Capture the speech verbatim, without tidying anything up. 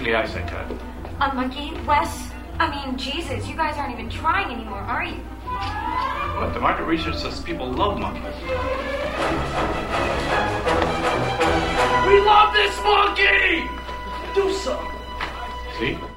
Usually I say cut. A monkey, Wes? I mean, Jesus, you guys aren't even trying anymore, are you? But the market research says people love monkeys. We love this monkey! Do something. See?